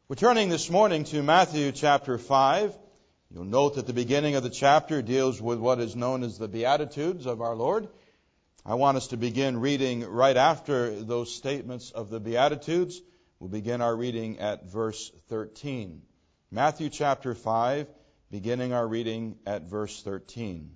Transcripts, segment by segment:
We're turning this morning to Matthew chapter 5. You'll note that the beginning of the chapter deals with what is known as the Beatitudes of our Lord. I want us to begin reading right after those statements of the Beatitudes. We'll begin our reading at verse 13. Matthew chapter 5, beginning our reading at verse 13.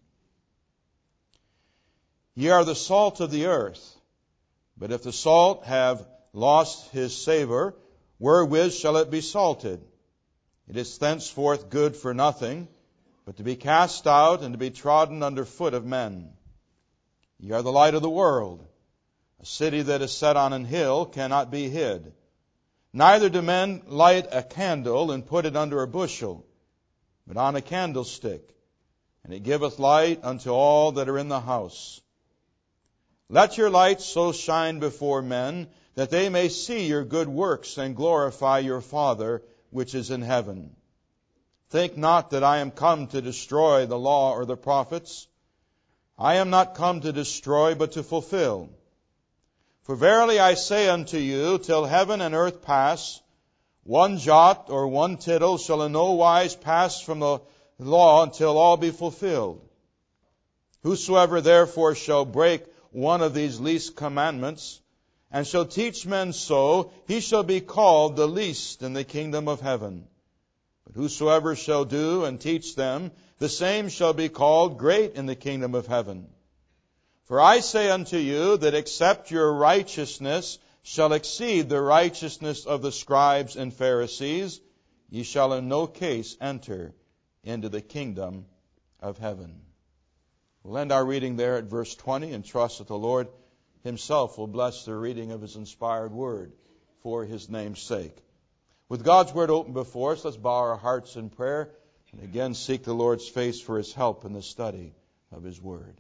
Ye are the salt of the earth, but if the salt have lost his savor, wherewith shall it be salted? It is thenceforth good for nothing, but to be cast out and to be trodden under foot of men. Ye are the light of the world. A city that is set on an hill cannot be hid. Neither do men light a candle and put it under a bushel, but on a candlestick, and it giveth light unto all that are in the house. Let your light so shine before men, that they may see your good works and glorify your Father which is in heaven. Think not that I am come to destroy the law or the prophets. I am not come to destroy, but to fulfill. For verily I say unto you, till heaven and earth pass, one jot or one tittle shall in no wise pass from the law until all be fulfilled. Whosoever therefore shall break one of these least commandments, and shall teach men so, he shall be called the least in the kingdom of heaven. But whosoever shall do and teach them, the same shall be called great in the kingdom of heaven. For I say unto you, that except your righteousness shall exceed the righteousness of the scribes and Pharisees, ye shall in no case enter into the kingdom of heaven. We'll end our reading there at verse 20 and trust that the Lord Himself will bless the reading of His inspired word for His name's sake. With God's word open before us, let's bow our hearts in prayer and again seek the Lord's face for His help in the study of His word.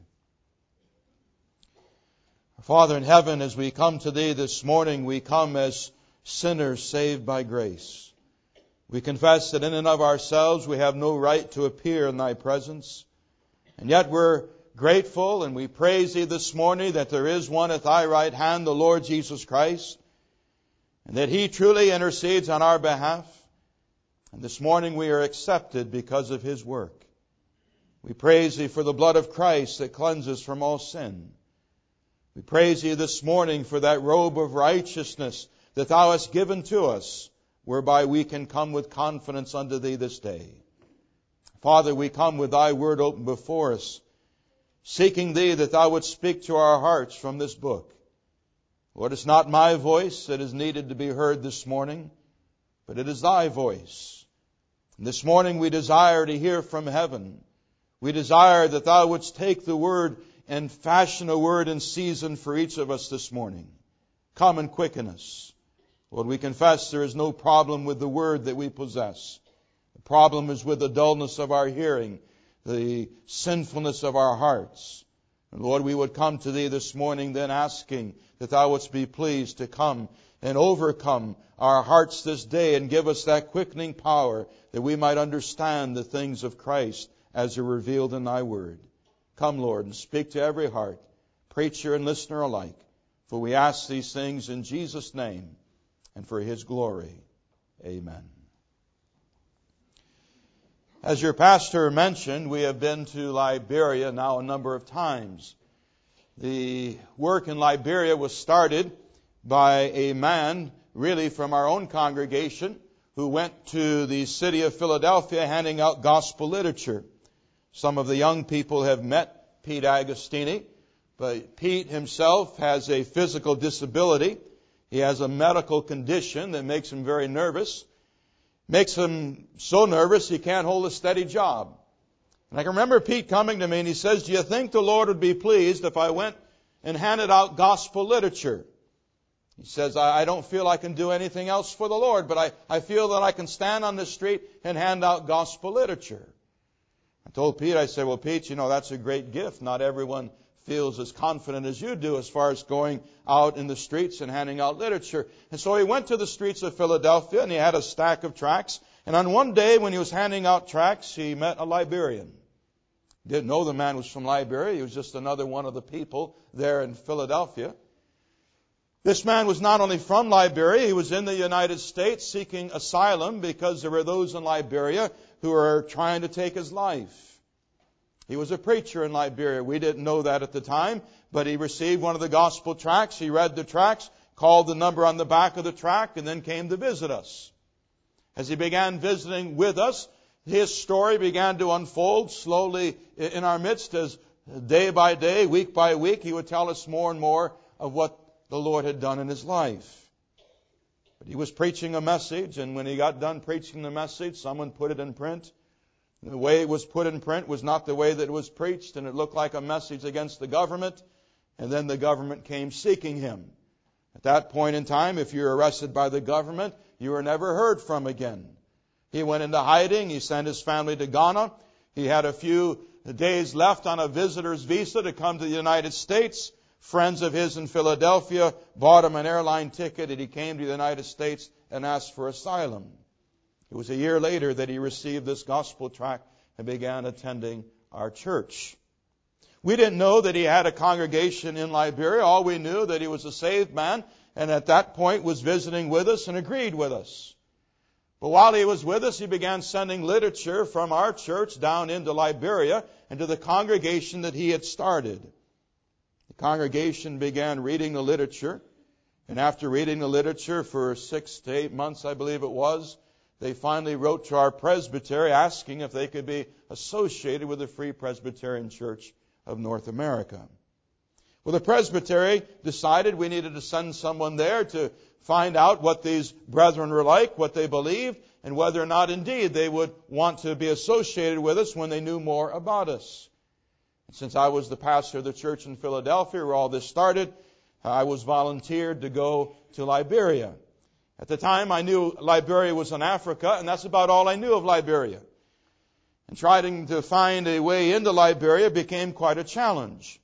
Our Father in heaven, as we come to Thee this morning, we come as sinners saved by grace. We confess that in and of ourselves we have no right to appear in Thy presence, and yet we're grateful, and we praise Thee this morning that there is one at Thy right hand, the Lord Jesus Christ, and that He truly intercedes on our behalf. And this morning we are accepted because of His work. We praise Thee for the blood of Christ that cleanses from all sin. We praise Thee this morning for that robe of righteousness that Thou hast given to us, whereby we can come with confidence unto Thee this day. Father, we come with Thy word open before us, seeking Thee that Thou wouldst speak to our hearts from this book. Lord, it's not my voice that is needed to be heard this morning, but it is Thy voice. And this morning we desire to hear from heaven. We desire that Thou wouldst take the word and fashion a word in season for each of us this morning. Come and quicken us. Lord, we confess there is no problem with the word that we possess. The problem is with the dullness of our hearing, the sinfulness of our hearts. And Lord, we would come to Thee this morning then asking that Thou wouldst be pleased to come and overcome our hearts this day and give us that quickening power that we might understand the things of Christ as they're revealed in Thy word. Come, Lord, and speak to every heart, preacher and listener alike. For we ask these things in Jesus' name and for His glory. Amen. As your pastor mentioned, we have been to Liberia now a number of times. The work in Liberia was started by a man, really from our own congregation, who went to the city of Philadelphia handing out gospel literature. Some of the young people have met Pete Agostini, but Pete himself has a physical disability. He has a medical condition that makes him very nervous. Makes him so nervous he can't hold a steady job. And I can remember Pete coming to me and he says, do you think the Lord would be pleased if I went and handed out gospel literature? He says, I don't feel I can do anything else for the Lord, but I feel that I can stand on the street and hand out gospel literature. I told Pete, I said, well, Pete, you know, that's a great gift. Not everyone feels as confident as you do as far as going out in the streets and handing out literature. And so he went to the streets of Philadelphia and he had a stack of tracts. And on one day when he was handing out tracts, he met a Liberian. Didn't know the man was from Liberia. He was just another one of the people there in Philadelphia. This man was not only from Liberia, he was in the United States seeking asylum because there were those in Liberia who were trying to take his life. He was a preacher in Liberia. We didn't know that at the time, but he received one of the gospel tracts. He read the tracts, called the number on the back of the tract, and then came to visit us. As he began visiting with us, his story began to unfold slowly in our midst as day by day, week by week, he would tell us more and more of what the Lord had done in his life. But he was preaching a message, and when he got done preaching the message, someone put it in print. The way it was put in print was not the way that it was preached, and it looked like a message against the government, and then the government came seeking him. At that point in time, if you're arrested by the government, you were never heard from again. He went into hiding. He sent his family to Ghana. He had a few days left on a visitor's visa to come to the United States. Friends of his in Philadelphia bought him an airline ticket, and he came to the United States and asked for asylum. It was a year later that he received this gospel tract and began attending our church. We didn't know that he had a congregation in Liberia. All we knew that he was a saved man, and at that point was visiting with us and agreed with us. But while he was with us, he began sending literature from our church down into Liberia and to the congregation that he had started. The congregation began reading the literature, and after reading the literature for 6 to 8 months, I believe it was, they finally wrote to our presbytery asking if they could be associated with the Free Presbyterian Church of North America. Well, the presbytery decided we needed to send someone there to find out what these brethren were like, what they believed, and whether or not indeed they would want to be associated with us when they knew more about us. And since I was the pastor of the church in Philadelphia where all this started, I was volunteered to go to Liberia. At the time, I knew Liberia was in Africa, and that's about all I knew of Liberia. And trying to find a way into Liberia became quite a challenge.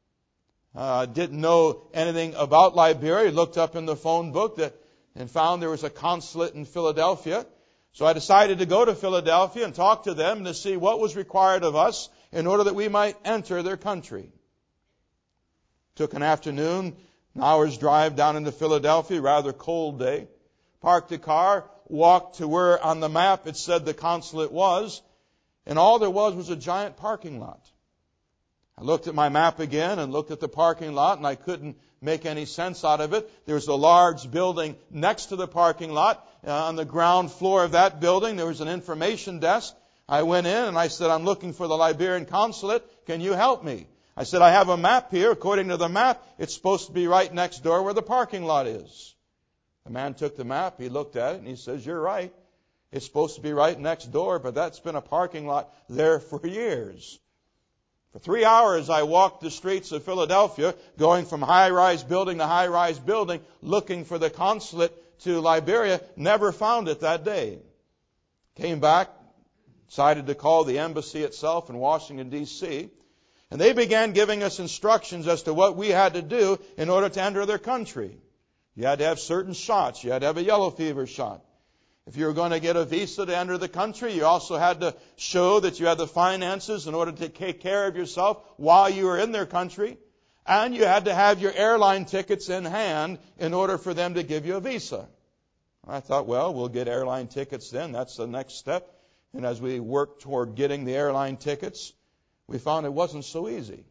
Didn't know anything about Liberia. Looked up in the phone book and found there was a consulate in Philadelphia. So I decided to go to Philadelphia and talk to them to see what was required of us in order that we might enter their country. Took an afternoon, an hour's drive down into Philadelphia, rather cold day. Parked the car, walked to where on the map it said the consulate was, and all there was a giant parking lot. I looked at my map again and looked at the parking lot, and I couldn't make any sense out of it. There was a large building next to the parking lot. On the ground floor of that building, there was an information desk. I went in and I said, "I'm looking for the Liberian consulate. Can you help me?" I said, "I have a map here. According to the map, it's supposed to be right next door where the parking lot is." The man took the map, he looked at it, and he says, "You're right. It's supposed to be right next door, but that's been a parking lot there for years." For 3 hours, I walked the streets of Philadelphia, going from high-rise building to high-rise building, looking for the consulate to Liberia. Never found it that day. Came back, decided to call the embassy itself in Washington, D.C., and they began giving us instructions as to what we had to do in order to enter their country. You had to have certain shots. You had to have a yellow fever shot. If you were going to get a visa to enter the country, you also had to show that you had the finances in order to take care of yourself while you were in their country. And you had to have your airline tickets in hand in order for them to give you a visa. I thought, well, we'll get airline tickets then. That's the next step. And as we worked toward getting the airline tickets, we found it wasn't so easy.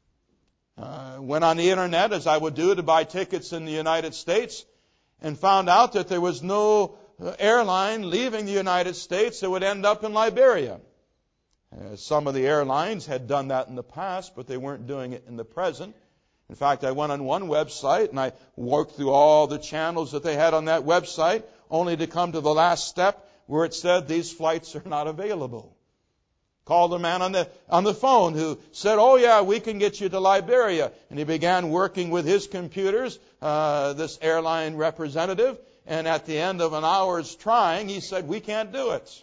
Went on the internet, as I would do, to buy tickets in the United States, and found out that there was no airline leaving the United States that would end up in Liberia. Some of the airlines had done that in the past, but they weren't doing it in the present. In fact, I went on one website and I worked through all the channels that they had on that website, only to come to the last step where it said these flights are not available. Called a man on the phone who said, "Oh yeah, we can get you to Liberia." And he began working with his computers, this airline representative. And at the end of an hour's trying, he said, "We can't do it."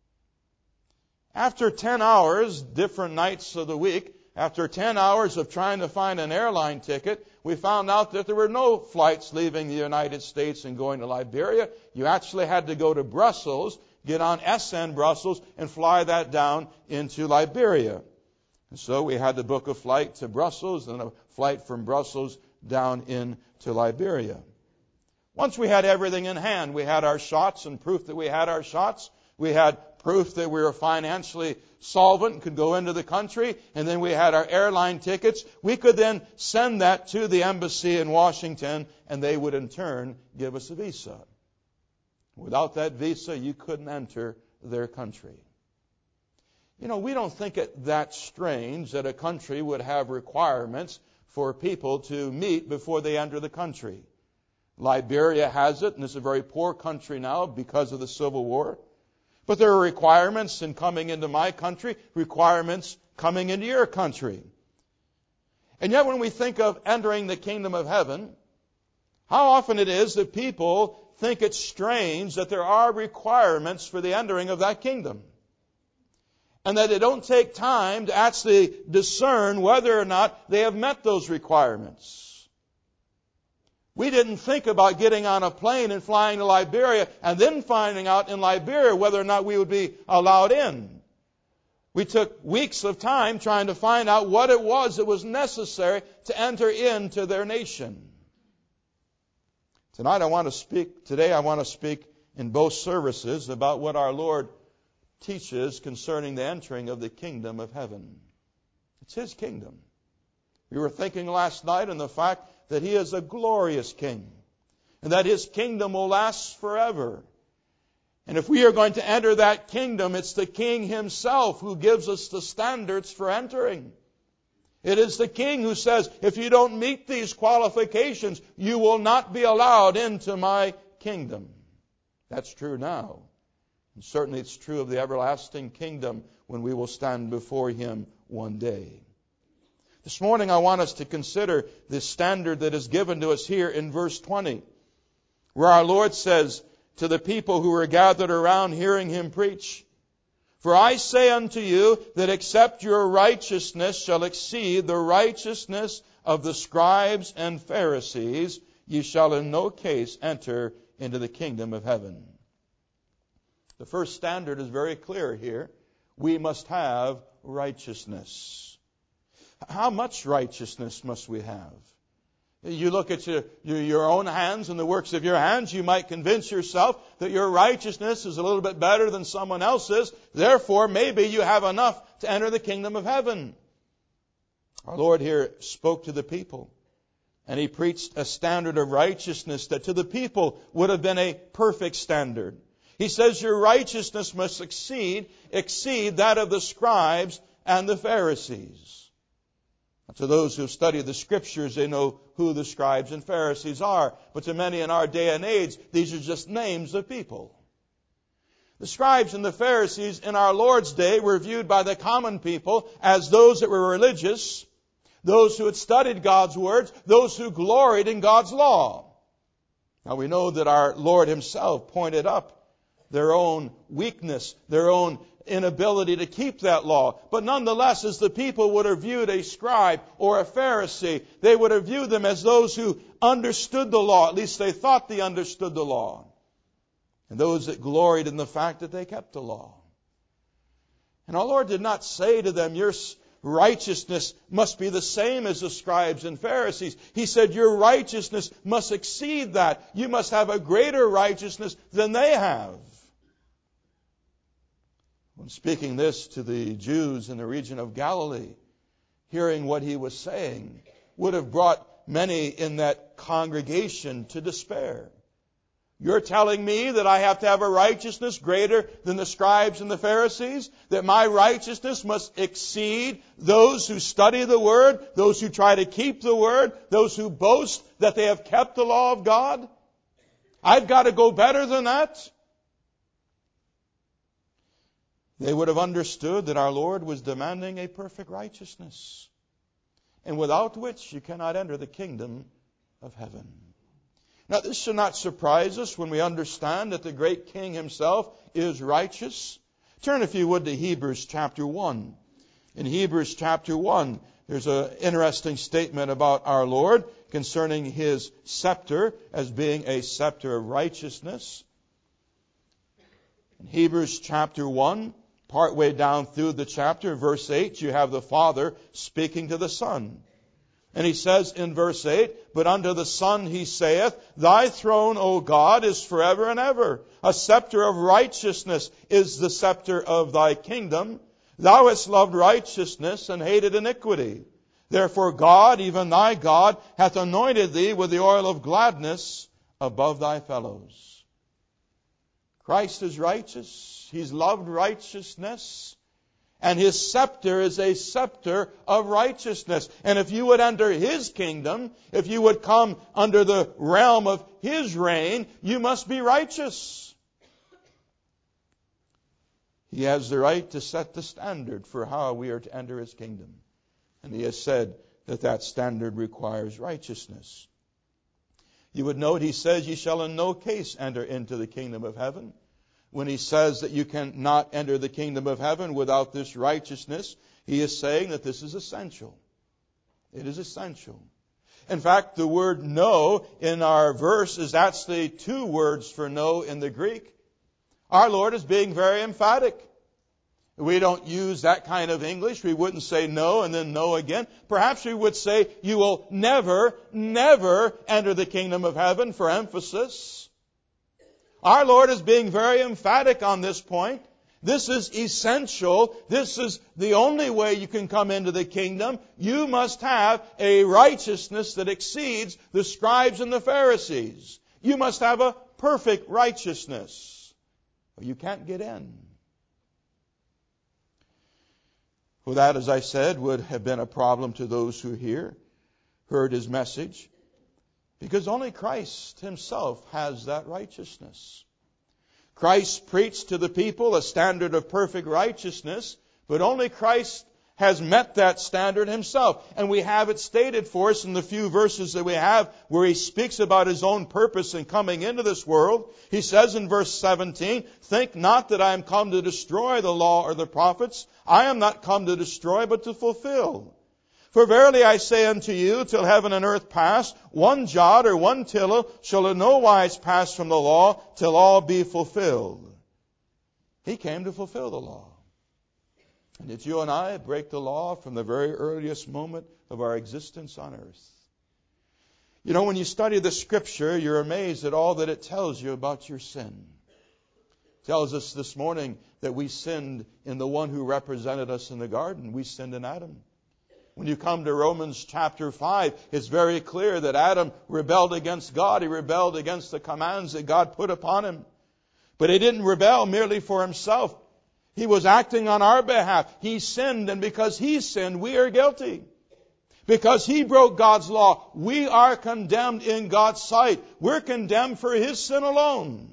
After 10 hours, different nights of the week, after 10 hours of trying to find an airline ticket, we found out that there were no flights leaving the United States and going to Liberia. You actually had to go to Brussels, get on SN Brussels, and fly that down into Liberia. And so we had to book a flight to Brussels and a flight from Brussels down into Liberia. Once we had everything in hand, we had our shots and proof that we had our shots. We had proof that we were financially solvent and could go into the country. And then we had our airline tickets. We could then send that to the embassy in Washington, and they would in turn give us a visa. Without that visa, you couldn't enter their country. You know, we don't think it that strange that a country would have requirements for people to meet before they enter the country. Liberia has it, and it's a very poor country now because of the Civil War. But there are requirements in coming into my country, requirements coming into your country. And yet when we think of entering the kingdom of heaven, how often it is that people think it's strange that there are requirements for the entering of that kingdom. And that they don't take time to actually discern whether or not they have met those requirements. We didn't think about getting on a plane and flying to Liberia and then finding out in Liberia whether or not we would be allowed in. We took weeks of time trying to find out what it was that was necessary to enter into their nation. Today I want to speak in both services about what our Lord teaches concerning the entering of the kingdom of heaven. It's His kingdom. We were thinking last night on the fact that He is a glorious King, and that His kingdom will last forever. And if we are going to enter that kingdom, it's the King Himself who gives us the standards for entering. It is the King who says, if you don't meet these qualifications, you will not be allowed into my kingdom. That's true now. And certainly it's true of the everlasting kingdom when we will stand before Him one day. This morning I want us to consider the standard that is given to us here in verse 20, where our Lord says to the people who were gathered around hearing Him preach, "For I say unto you that except your righteousness shall exceed the righteousness of the scribes and Pharisees, ye shall in no case enter into the kingdom of heaven." The first standard is very clear here. We must have righteousness. How much righteousness must we have? You look at your own hands and the works of your hands, you might convince yourself that your righteousness is a little bit better than someone else's. Therefore, maybe you have enough to enter the kingdom of heaven. Our Lord here spoke to the people, and He preached a standard of righteousness that to the people would have been a perfect standard. He says your righteousness must exceed that of the scribes and the Pharisees. To those who have studied the Scriptures, they know who the scribes and Pharisees are. But to many in our day and age, these are just names of people. The scribes and the Pharisees in our Lord's day were viewed by the common people as those that were religious, those who had studied God's words, those who gloried in God's law. Now we know that our Lord Himself pointed up their own weakness, their own inability to keep that law. But nonetheless, as the people would have viewed a scribe or a Pharisee, they would have viewed them as those who understood the law. At least they thought they understood the law. And those that gloried in the fact that they kept the law. And our Lord did not say to them, your righteousness must be the same as the scribes and Pharisees. He said, your righteousness must exceed that. You must have a greater righteousness than they have. When speaking this to the Jews in the region of Galilee, hearing what He was saying would have brought many in that congregation to despair. You're telling me that I have to have a righteousness greater than the scribes and the Pharisees? That my righteousness must exceed those who study the Word, those who try to keep the Word, those who boast that they have kept the law of God? I've got to go better than that? They would have understood that our Lord was demanding a perfect righteousness, and without which you cannot enter the kingdom of heaven. Now, this should not surprise us when we understand that the great King Himself is righteous. Turn, if you would, to Hebrews chapter 1. In Hebrews chapter 1, there's an interesting statement about our Lord concerning His scepter as being a scepter of righteousness. In Hebrews chapter 1, partway down through the chapter, verse 8, you have the Father speaking to the Son. And he says in verse 8, but unto the Son he saith, Thy throne, O God, is forever and ever. A scepter of righteousness is the scepter of thy kingdom. Thou hast loved righteousness and hated iniquity. Therefore God, even thy God, hath anointed thee with the oil of gladness above thy fellows. Christ is righteous. He's loved righteousness. And his scepter is a scepter of righteousness. And if you would enter his kingdom, if you would come under the realm of his reign, you must be righteous. He has the right to set the standard for how we are to enter his kingdom. And he has said that that standard requires righteousness. You would note he says, Ye shall in no case enter into the kingdom of heaven. When he says that you cannot enter the kingdom of heaven without this righteousness, he is saying that this is essential. It is essential. In fact, the word no in our verse is actually two words for no in the Greek. Our Lord is being very emphatic. We don't use that kind of English. We wouldn't say no and then no again. Perhaps we would say, you will never, never enter the kingdom of heaven, for emphasis. Our Lord is being very emphatic on this point. This is essential. This is the only way you can come into the kingdom. You must have a righteousness that exceeds the scribes and the Pharisees. You must have a perfect righteousness, or you can't get in. Well, that, as I said, would have been a problem to those who heard his message. Because only Christ himself has that righteousness. Christ preached to the people a standard of perfect righteousness, but only Christ has met that standard himself. And we have it stated for us in the few verses that we have where he speaks about his own purpose in coming into this world. He says in verse 17, Think not that I am come to destroy the law or the prophets. I am not come to destroy, but to fulfill. For verily I say unto you, till heaven and earth pass, one jot or one tittle shall in no wise pass from the law, till all be fulfilled. He came to fulfill the law. And did you and I break the law from the very earliest moment of our existence on earth? You know, when you study the Scripture, you're amazed at all that it tells you about your sin. It tells us this morning that we sinned in the one who represented us in the garden. We sinned in Adam. When you come to Romans chapter 5, it's very clear that Adam rebelled against God. He rebelled against the commands that God put upon him. But he didn't rebel merely for himself. He was acting on our behalf. He sinned, and because he sinned, we are guilty. Because he broke God's law, we are condemned in God's sight. We're condemned for his sin alone.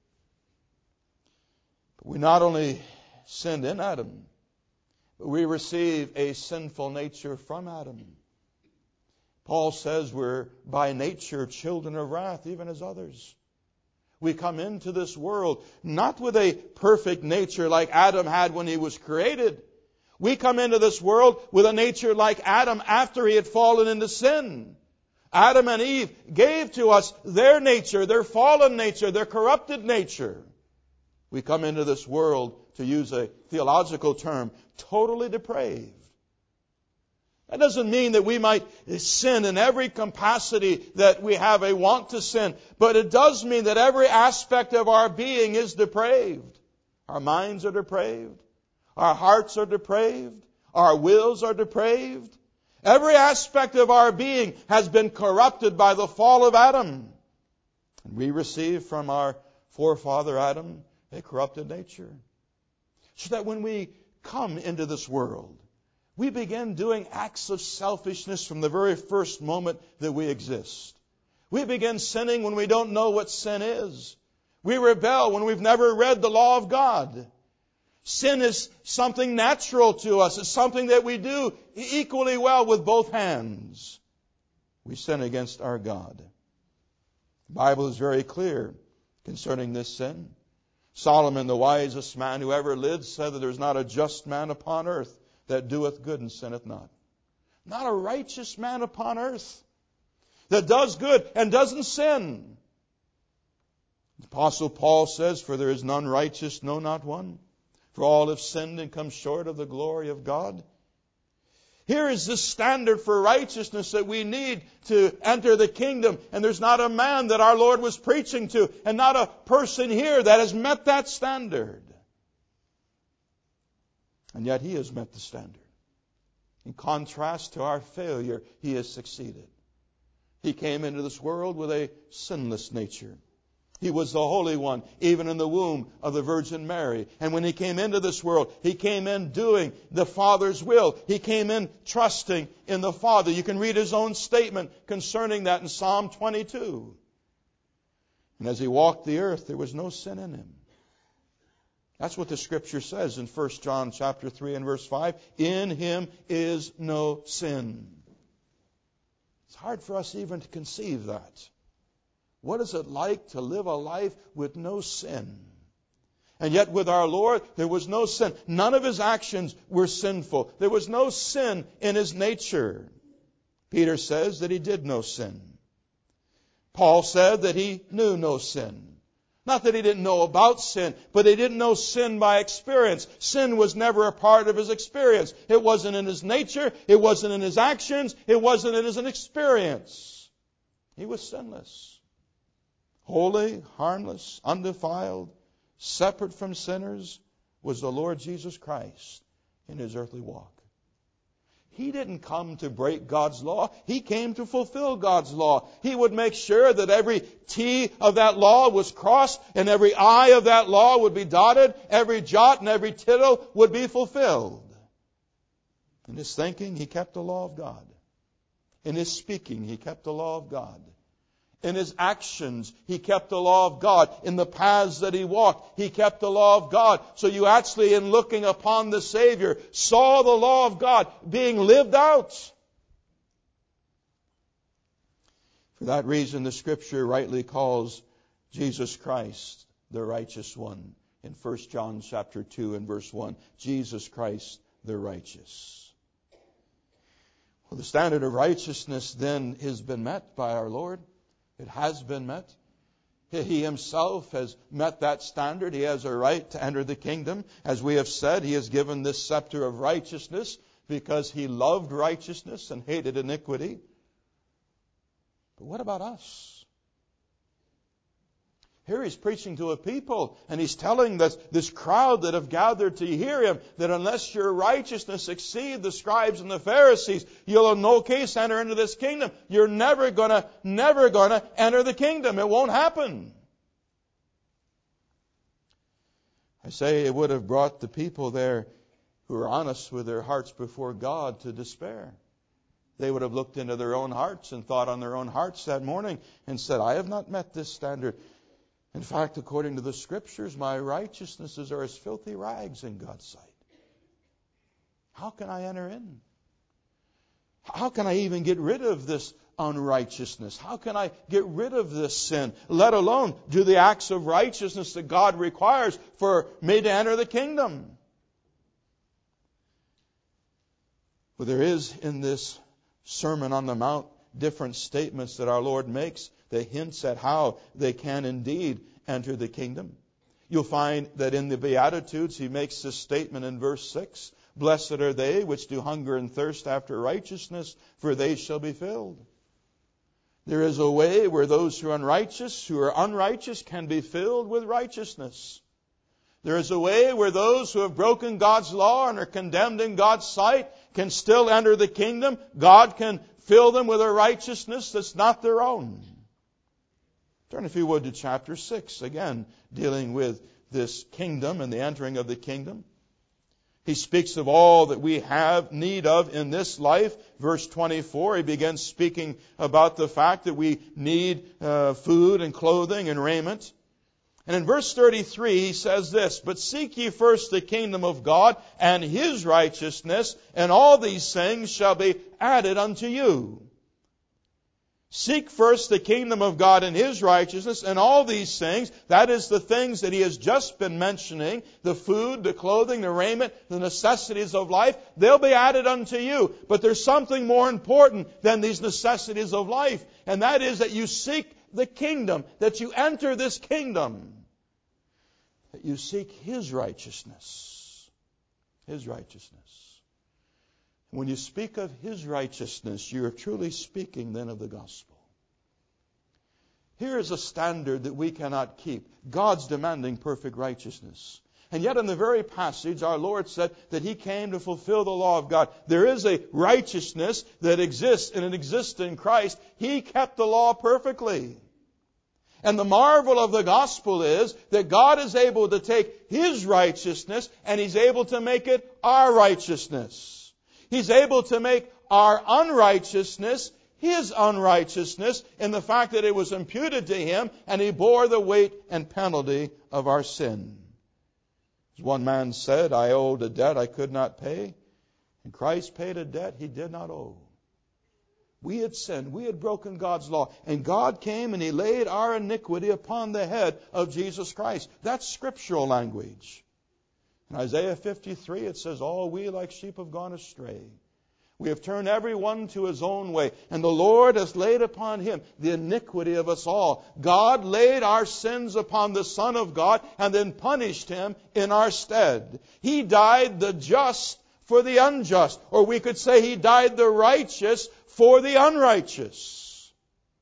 But we not only sinned in Adam, we receive a sinful nature from Adam. Paul says we're by nature children of wrath, even as others. We come into this world not with a perfect nature like Adam had when he was created. We come into this world with a nature like Adam after he had fallen into sin. Adam and Eve gave to us their nature, their fallen nature, their corrupted nature. We come into this world, to use a theological term, totally depraved. That doesn't mean that we might sin in every capacity that we have a want to sin, but it does mean that every aspect of our being is depraved. Our minds are depraved. Our hearts are depraved. Our wills are depraved. Every aspect of our being has been corrupted by the fall of Adam. And we receive from our forefather Adam a corrupted nature. So that when we come into this world, we begin doing acts of selfishness from the very first moment that we exist. We begin sinning when we don't know what sin is. We rebel when we've never read the law of God. Sin is something natural to us. It's something that we do equally well with both hands. We sin against our God. The Bible is very clear concerning this sin. Solomon, the wisest man who ever lived, said that there's not a just man upon earth that doeth good and sinneth not. Not a righteous man upon earth that does good and doesn't sin. The Apostle Paul says, For there is none righteous, no, not one. For all have sinned and come short of the glory of God. Here is the standard for righteousness that we need to enter the kingdom. And there's not a man that our Lord was preaching to, and not a person here that has met that standard. And yet He has met the standard. In contrast to our failure, He has succeeded. He came into this world with a sinless nature. He was the Holy One, even in the womb of the Virgin Mary. And when He came into this world, He came in doing the Father's will. He came in trusting in the Father. You can read His own statement concerning that in Psalm 22. And as He walked the earth, there was no sin in Him. That's what the Scripture says in 1 John chapter 3 and verse 5. In Him is no sin. It's hard for us even to conceive that. What is it like to live a life with no sin? And yet with our Lord, there was no sin. None of His actions were sinful. There was no sin in His nature. Peter says that he did no sin. Paul said that he knew no sin. Not that he didn't know about sin, but he didn't know sin by experience. Sin was never a part of his experience. It wasn't in his nature. It wasn't in his actions. It wasn't in his experience. He was sinless. Holy, harmless, undefiled, separate from sinners was the Lord Jesus Christ in His earthly walk. He didn't come to break God's law. He came to fulfill God's law. He would make sure that every T of that law was crossed and every I of that law would be dotted. Every jot and every tittle would be fulfilled. In His thinking, He kept the law of God. In His speaking, He kept the law of God. In His actions, He kept the law of God. In the paths that He walked, He kept the law of God. So you actually, in looking upon the Savior, saw the law of God being lived out. For that reason, the Scripture rightly calls Jesus Christ the righteous one. In 1 John chapter 2 and verse 1, Jesus Christ the righteous. Well, the standard of righteousness then has been met by our Lord. It has been met. He Himself has met that standard. He has a right to enter the kingdom. As we have said, He has given this scepter of righteousness because He loved righteousness and hated iniquity. But what about us? Here He's preaching to a people, and He's telling this crowd that have gathered to hear Him that unless your righteousness exceeds the scribes and the Pharisees, you'll in no case enter into this kingdom. You're never gonna enter the kingdom. It won't happen. I say it would have brought the people there who are honest with their hearts before God to despair. They would have looked into their own hearts and thought on their own hearts that morning and said, I have not met this standard. In fact, according to the Scriptures, my righteousnesses are as filthy rags in God's sight. How can I enter in? How can I even get rid of this unrighteousness? How can I get rid of this sin, let alone do the acts of righteousness that God requires for me to enter the kingdom? Well, there is in this Sermon on the Mount different statements that our Lord makes that hints at how they can indeed enter the kingdom. You'll find that in the Beatitudes, He makes this statement in verse 6, Blessed are they which do hunger and thirst after righteousness, for they shall be filled. There is a way where those who are unrighteous can be filled with righteousness. There is a way where those who have broken God's law and are condemned in God's sight can still enter the kingdom. God can fill them with a righteousness that's not their own. Turn, if you would, to chapter 6, again, dealing with this kingdom and the entering of the kingdom. He speaks of all that we have need of in this life. Verse 24, he begins speaking about the fact that we need food and clothing and raiment. And in verse 33, he says this, But seek ye first the kingdom of God and His righteousness, and all these things shall be added unto you. Seek first the kingdom of God and His righteousness, and all these things, that is the things that he has just been mentioning, the food, the clothing, the raiment, the necessities of life, they'll be added unto you. But there's something more important than these necessities of life, and that is that you seek the kingdom, that you enter this kingdom, that you seek His righteousness. His righteousness. When you speak of His righteousness, you are truly speaking then of the gospel. Here is a standard that we cannot keep. God's demanding perfect righteousness. And yet in the very passage, our Lord said that He came to fulfill the law of God. There is a righteousness that exists, and it exists in Christ. He kept the law perfectly. And the marvel of the gospel is that God is able to take His righteousness and He's able to make it our righteousness. He's able to make our unrighteousness His unrighteousness in the fact that it was imputed to Him and He bore the weight and penalty of our sin. As one man said, I owed a debt I could not pay, and Christ paid a debt He did not owe. We had sinned. We had broken God's law. And God came and He laid our iniquity upon the head of Jesus Christ. That's scriptural language. In Isaiah 53, it says, all we like sheep have gone astray. We have turned every one to his own way, and the Lord has laid upon Him the iniquity of us all. God laid our sins upon the Son of God and then punished Him in our stead. He died the just for the unjust, or we could say He died the righteous for the unrighteous.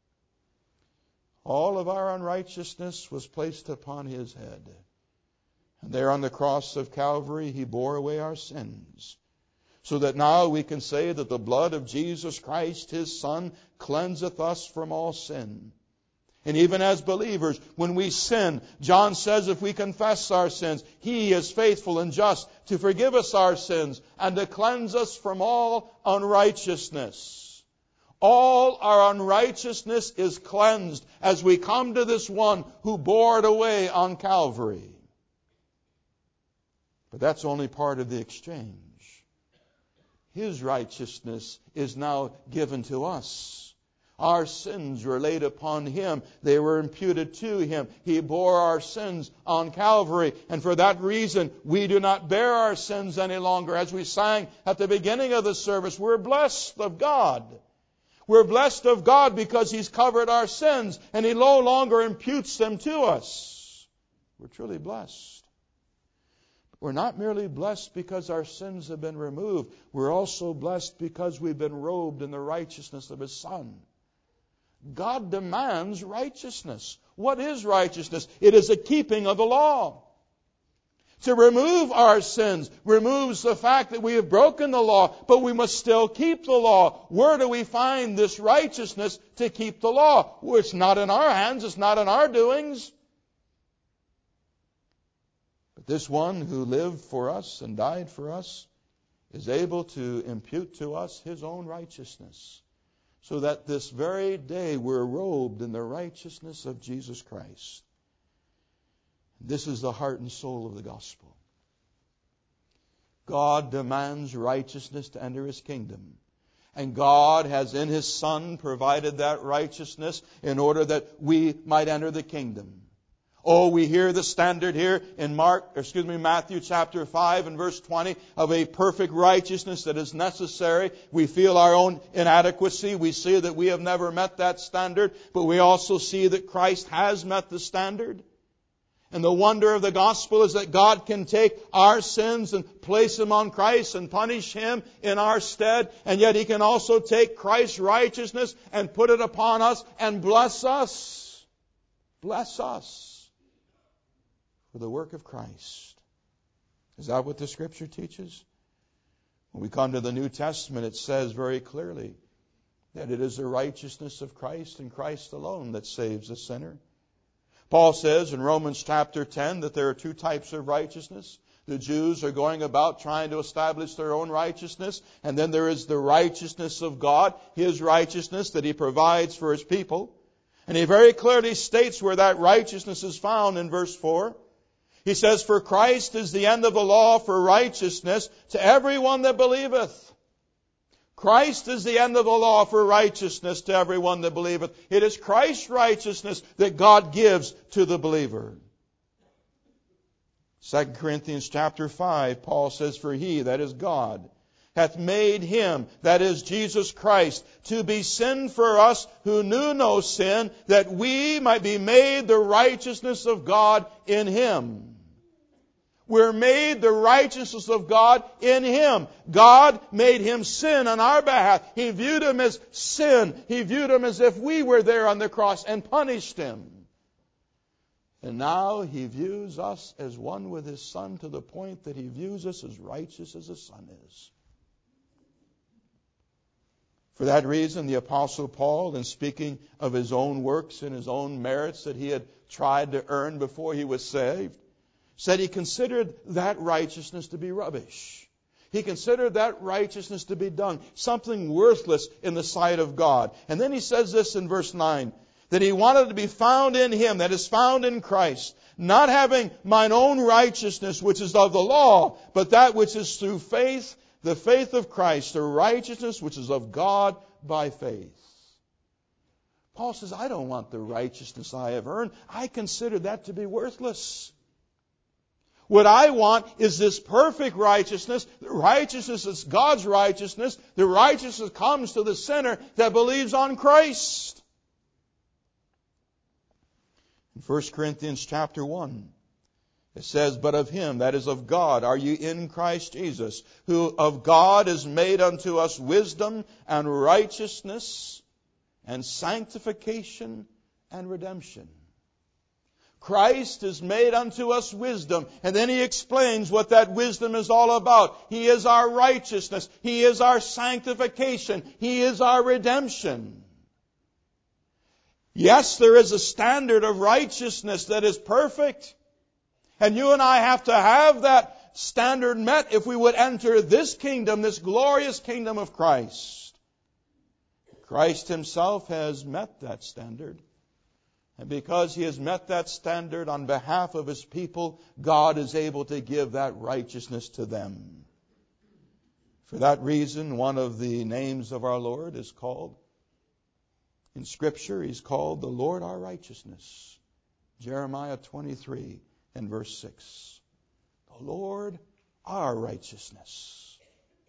All of our unrighteousness was placed upon His head. And there on the cross of Calvary, He bore away our sins. So that now we can say that the blood of Jesus Christ, His Son, cleanseth us from all sin. And even as believers, when we sin, John says if we confess our sins, He is faithful and just to forgive us our sins and to cleanse us from all unrighteousness. All our unrighteousness is cleansed as we come to this one who bore it away on Calvary. But that's only part of the exchange. His righteousness is now given to us. Our sins were laid upon Him. They were imputed to Him. He bore our sins on Calvary. And for that reason, we do not bear our sins any longer. As we sang at the beginning of the service, we're blessed of God. We're blessed of God because He's covered our sins and He no longer imputes them to us. We're truly blessed. We're not merely blessed because our sins have been removed. We're also blessed because we've been robed in the righteousness of His Son. God demands righteousness. What is righteousness? It is a keeping of the law. To remove our sins removes the fact that we have broken the law, but we must still keep the law. Where do we find this righteousness to keep the law? Well, it's not in our hands. It's not in our doings. This one who lived for us and died for us is able to impute to us His own righteousness, so that this very day we're robed in the righteousness of Jesus Christ. This is the heart and soul of the gospel. God demands righteousness to enter His kingdom. And God has in His Son provided that righteousness in order that we might enter the kingdom. Oh, we hear the standard here in Matthew chapter 5 and verse 20 of a perfect righteousness that is necessary. We feel our own inadequacy. We see that we have never met that standard, but we also see that Christ has met the standard. And the wonder of the gospel is that God can take our sins and place them on Christ and punish Him in our stead. And yet He can also take Christ's righteousness and put it upon us and bless us. Bless us. For the work of Christ. Is that what the Scripture teaches? When we come to the New Testament, it says very clearly that it is the righteousness of Christ and Christ alone that saves the sinner. Paul says in Romans chapter 10 that there are two types of righteousness. The Jews are going about trying to establish their own righteousness, and then there is the righteousness of God, His righteousness that He provides for His people. And He very clearly states where that righteousness is found in verse 4. He says, for Christ is the end of the law for righteousness to everyone that believeth. Christ is the end of the law for righteousness to everyone that believeth. It is Christ's righteousness that God gives to the believer. 2 Corinthians chapter 5, Paul says, for He, that is God, hath made Him, that is Jesus Christ, to be sin for us who knew no sin, that we might be made the righteousness of God in Him. We're made the righteousness of God in Him. God made Him sin on our behalf. He viewed Him as sin. He viewed Him as if we were there on the cross and punished Him. And now He views us as one with His Son to the point that He views us as righteous as His Son is. For that reason, the Apostle Paul, in speaking of his own works and his own merits that he had tried to earn before he was saved, said he considered that righteousness to be rubbish. He considered that righteousness to be dung, something worthless in the sight of God. And then he says this in verse 9, that he wanted to be found in Him, that is found in Christ, not having mine own righteousness, which is of the law, but that which is through faith, the faith of Christ, the righteousness which is of God by faith. Paul says, I don't want the righteousness I have earned. I consider that to be worthless. What I want is this perfect righteousness. The righteousness is God's righteousness. The righteousness comes to the sinner that believes on Christ. In 1 Corinthians chapter 1, it says, but of Him, that is of God, are you in Christ Jesus, who of God is made unto us wisdom and righteousness and sanctification and redemption. Christ is made unto us wisdom. And then he explains what that wisdom is all about. He is our righteousness. He is our sanctification. He is our redemption. Yes, there is a standard of righteousness that is perfect. And you and I have to have that standard met if we would enter this kingdom, this glorious kingdom of Christ. Christ Himself has met that standard. And because He has met that standard on behalf of His people, God is able to give that righteousness to them. For that reason, one of the names of our Lord is called, in Scripture, He's called the Lord our righteousness. Jeremiah 23 and verse 6. The Lord our righteousness.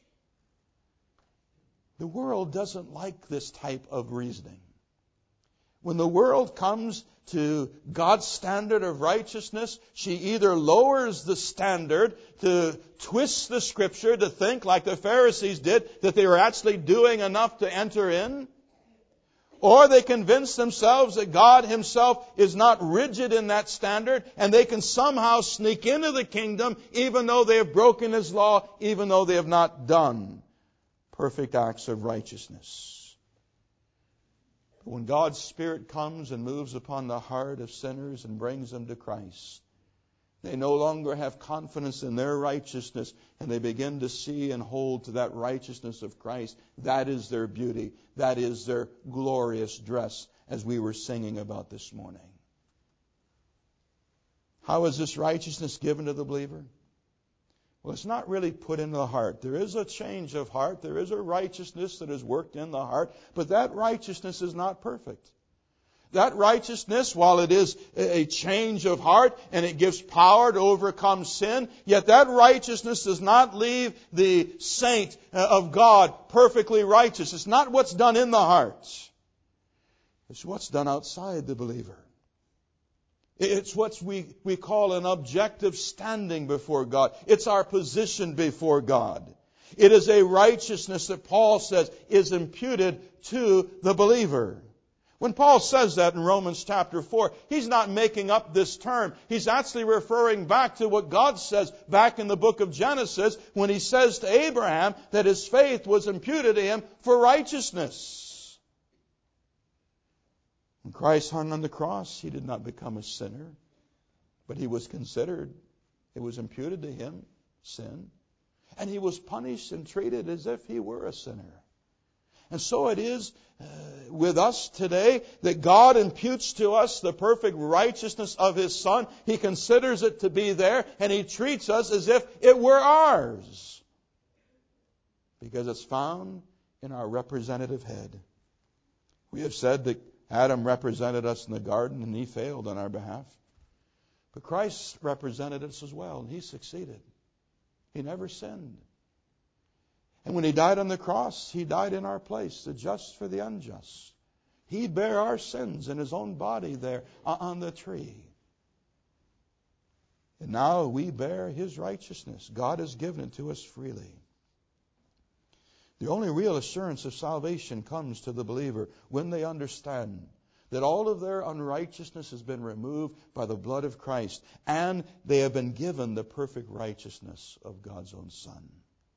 The world doesn't like this type of reasoning. When the world comes to God's standard of righteousness, she either lowers the standard to twist the Scripture to think, like the Pharisees did, that they were actually doing enough to enter in, or they convince themselves that God Himself is not rigid in that standard, and they can somehow sneak into the kingdom even though they have broken His law, even though they have not done perfect acts of righteousness. But when God's Spirit comes and moves upon the heart of sinners and brings them to Christ, they no longer have confidence in their righteousness, and they begin to see and hold to that righteousness of Christ. That is their beauty. That is their glorious dress, as we were singing about this morning. How is this righteousness given to the believer? Well, it's not really put into the heart. There is a change of heart. There is a righteousness that is worked in the heart, but that righteousness is not perfect. That righteousness, while it is a change of heart and it gives power to overcome sin, yet that righteousness does not leave the saint of God perfectly righteous. It's not what's done in the heart. It's what's done outside the believer. It's what we call an objective standing before God. It's our position before God. It is a righteousness that Paul says is imputed to the believer. When Paul says that in Romans chapter 4, he's not making up this term. He's actually referring back to what God says back in the book of Genesis when He says to Abraham that his faith was imputed to him for righteousness. When Christ hung on the cross, He did not become a sinner, but He was considered. It was imputed to Him, sin. And He was punished and treated as if He were a sinner. And so it is with us today that God imputes to us the perfect righteousness of His Son. He considers it to be there, and He treats us as if it were ours, because it's found in our representative head. We have said that Adam represented us in the garden and he failed on our behalf. But Christ represented us as well, and He succeeded. He never sinned. And when He died on the cross, He died in our place, the just for the unjust. He bare our sins in His own body there on the tree. And now we bear His righteousness. God has given it to us freely. The only real assurance of salvation comes to the believer when they understand that all of their unrighteousness has been removed by the blood of Christ, and they have been given the perfect righteousness of God's own Son.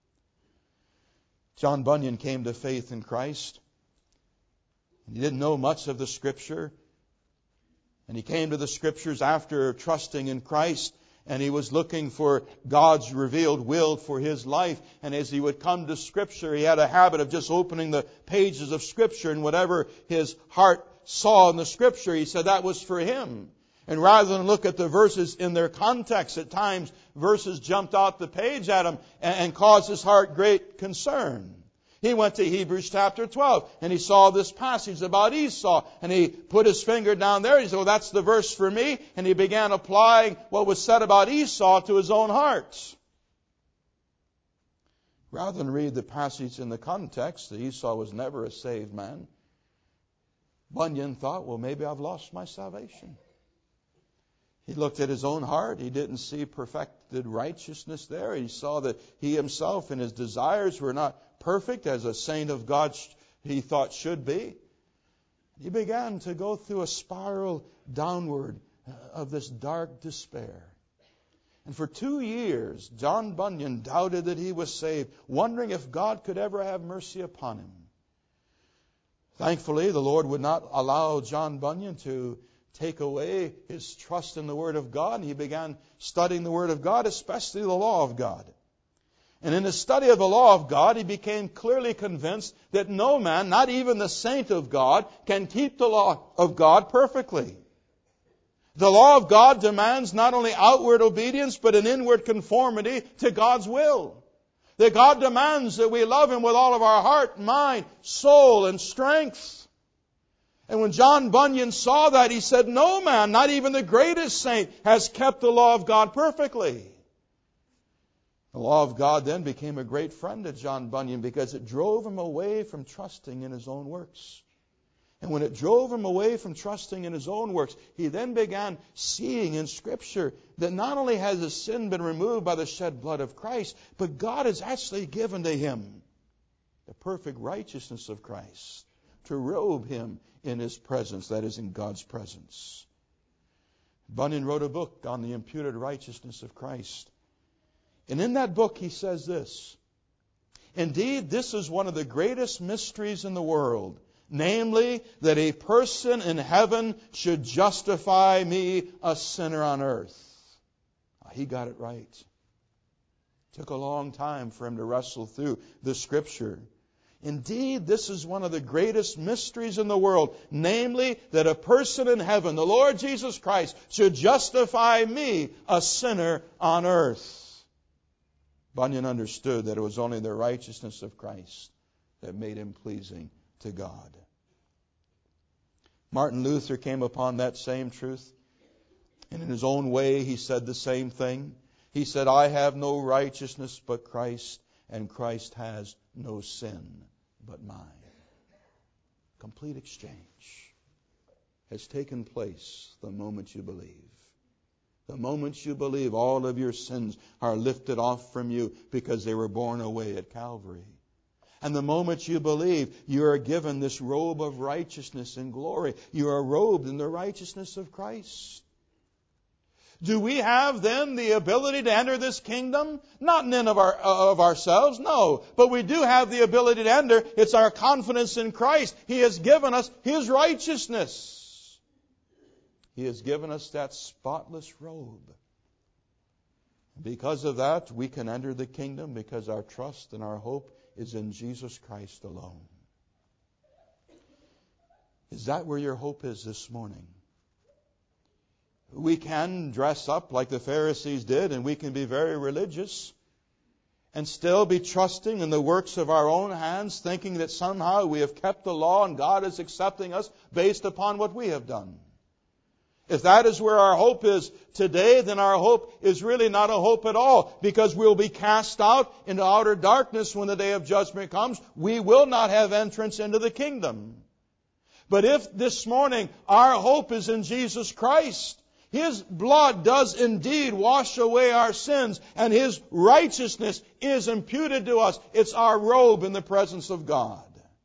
John Bunyan came to faith in Christ. He didn't know much of the Scripture. And he came to the Scriptures after trusting in Christ. And he was looking for God's revealed will for his life. And as he would come to Scripture, he had a habit of just opening the pages of Scripture. And whatever his heart saw in the Scripture, he said that was for him. And rather than look at the verses in their context, at times verses jumped out the page at him and caused his heart great concern. He went to Hebrews chapter 12 and he saw this passage about Esau, and he put his finger down there. He said, well, that's the verse for me. And he began applying what was said about Esau to his own heart. Rather than read the passage in the context that Esau was never a saved man, Bunyan thought, well, maybe I've lost my salvation. He looked at his own heart. He didn't see perfected righteousness there. He saw that he himself and his desires were not perfect as a saint of God he thought should be. He began to go through a spiral downward of this dark despair. And for 2 years, John Bunyan doubted that he was saved, wondering if God could ever have mercy upon him. Thankfully, the Lord would not allow John Bunyan to take away his trust in the Word of God. And he began studying the Word of God, especially the law of God. And in his study of the law of God, he became clearly convinced that no man, not even the saint of God, can keep the law of God perfectly. The law of God demands not only outward obedience, but an inward conformity to God's will. That God demands that we love Him with all of our heart, mind, soul, and strength. And when John Bunyan saw that, he said, no man, not even the greatest saint, has kept the law of God perfectly. The law of God then became a great friend to John Bunyan because it drove him away from trusting in his own works. And when it drove him away from trusting in his own works, he then began seeing in Scripture that not only has his sin been removed by the shed blood of Christ, but God has actually given to him the perfect righteousness of Christ to robe him in His presence, that is, in God's presence. Bunyan wrote a book on the imputed righteousness of Christ. And in that book he says this, indeed, this is one of the greatest mysteries in the world, namely, that a person in heaven should justify me, a sinner on earth. He got it right. It took a long time for him to wrestle through the Scripture. Indeed, this is one of the greatest mysteries in the world, namely, that a person in heaven, the Lord Jesus Christ, should justify me, a sinner on earth. Bunyan understood that it was only the righteousness of Christ that made him pleasing to God. Martin Luther came upon that same truth, and in his own way he said the same thing. He said, I have no righteousness but Christ, and Christ has no sin but mine. Complete exchange has taken place the moment you believe. The moment you believe, all of your sins are lifted off from you because they were borne away at Calvary. And the moment you believe, you are given this robe of righteousness and glory. You are robed in the righteousness of Christ. Do we have then the ability to enter this kingdom? Not in and of ourselves, no. But we do have the ability to enter. It's our confidence in Christ. He has given us His righteousness. He has given us that spotless robe. Because of that, we can enter the kingdom because our trust and our hope is in Jesus Christ alone. Is that where your hope is this morning? We can dress up like the Pharisees did, and we can be very religious and still be trusting in the works of our own hands, thinking that somehow we have kept the law and God is accepting us based upon what we have done. If that is where our hope is today, then our hope is really not a hope at all, because we'll be cast out into outer darkness when the day of judgment comes. We will not have entrance into the kingdom. But if this morning our hope is in Jesus Christ, His blood does indeed wash away our sins, and His righteousness is imputed to us. It's our robe in the presence of God.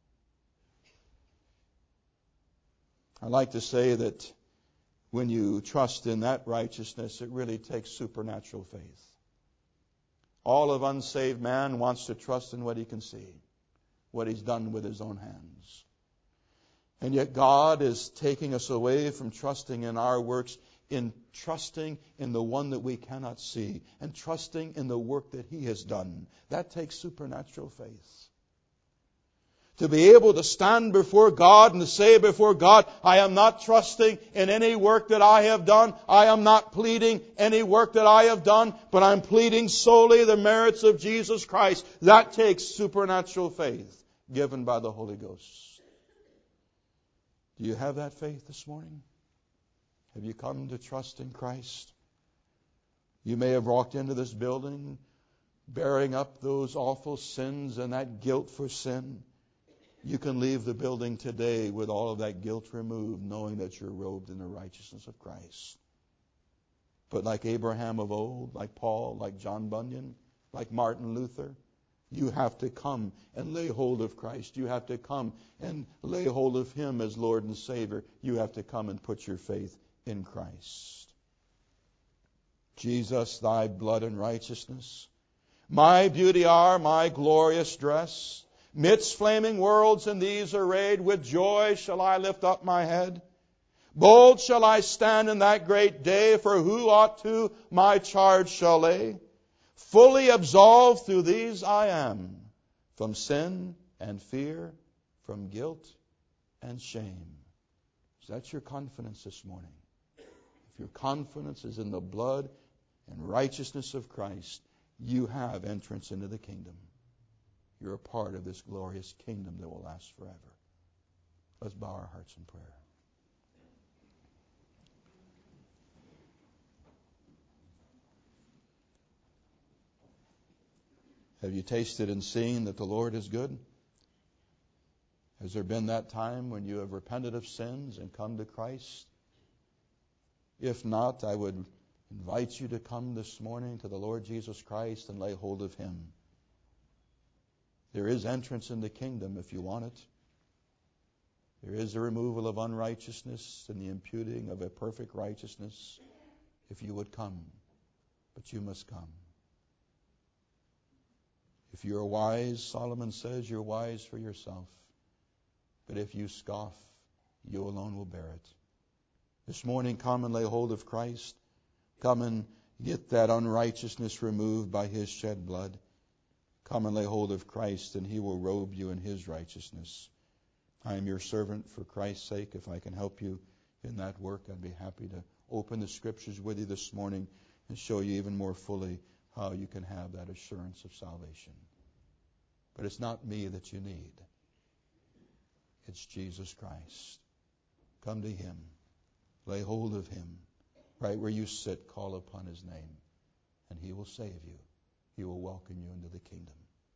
I like to say that when you trust in that righteousness, it really takes supernatural faith. All of unsaved man wants to trust in what he can see, what he's done with his own hands. And yet God is taking us away from trusting in our works, in trusting in the one that we cannot see, and trusting in the work that He has done. That takes supernatural faith. To be able to stand before God and to say before God, I am not trusting in any work that I have done. I am not pleading any work that I have done, but I'm pleading solely the merits of Jesus Christ. That takes supernatural faith given by the Holy Ghost. Do you have that faith this morning? Have you come to trust in Christ? You may have walked into this building bearing up those awful sins and that guilt for sin. You can leave the building today with all of that guilt removed, knowing that you're robed in the righteousness of Christ. But like Abraham of old, like Paul, like John Bunyan, like Martin Luther, you have to come and lay hold of Christ. You have to come and lay hold of Him as Lord and Savior. You have to come and put your faith in Christ. Jesus, thy blood and righteousness, my beauty are my glorious dress. Midst flaming worlds in these arrayed, with joy shall I lift up my head. Bold shall I stand in that great day, for who ought to my charge shall lay? Fully absolved through these I am, from sin and fear, from guilt and shame. Is that your confidence this morning? If your confidence is in the blood and righteousness of Christ, you have entrance into the kingdom. You're a part of this glorious kingdom that will last forever. Let's bow our hearts in prayer. Have you tasted and seen that the Lord is good? Has there been that time when you have repented of sins and come to Christ? If not, I would invite you to come this morning to the Lord Jesus Christ and lay hold of Him. There is entrance in the kingdom if you want it. There is a removal of unrighteousness and the imputing of a perfect righteousness if you would come. But you must come. If you're wise, Solomon says, you're wise for yourself. But if you scoff, you alone will bear it. This morning, come and lay hold of Christ. Come and get that unrighteousness removed by His shed blood. Come and lay hold of Christ, and He will robe you in His righteousness. I am your servant for Christ's sake. If I can help you in that work, I'd be happy to open the Scriptures with you this morning and show you even more fully how you can have that assurance of salvation. But it's not me that you need. It's Jesus Christ. Come to Him. Lay hold of Him. Right where you sit, call upon His name, and He will save you. He will welcome you into the kingdom.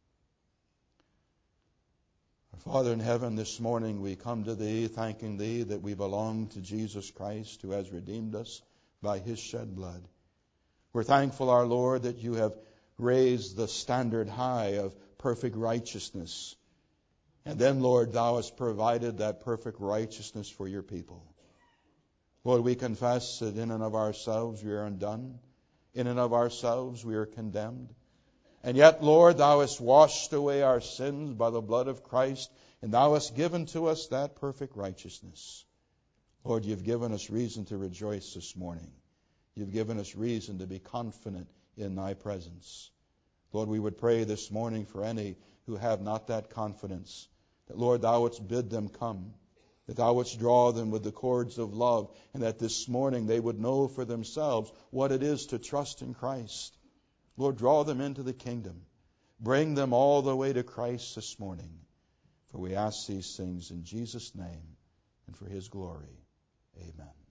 Our Father in heaven, this morning we come to Thee, thanking Thee that we belong to Jesus Christ, who has redeemed us by His shed blood. We're thankful, our Lord, that You have raised the standard high of perfect righteousness. And then, Lord, Thou hast provided that perfect righteousness for Your people. Lord, we confess that in and of ourselves we are undone. In and of ourselves we are condemned. And yet, Lord, Thou hast washed away our sins by the blood of Christ, and Thou hast given to us that perfect righteousness. Lord, You've given us reason to rejoice this morning. You've given us reason to be confident in Thy presence. Lord, we would pray this morning for any who have not that confidence, that, Lord, Thou wouldst bid them come, that Thou wouldst draw them with the cords of love, and that this morning they would know for themselves what it is to trust in Christ. Lord, draw them into the kingdom. Bring them all the way to Christ this morning. For we ask these things in Jesus' name and for His glory. Amen.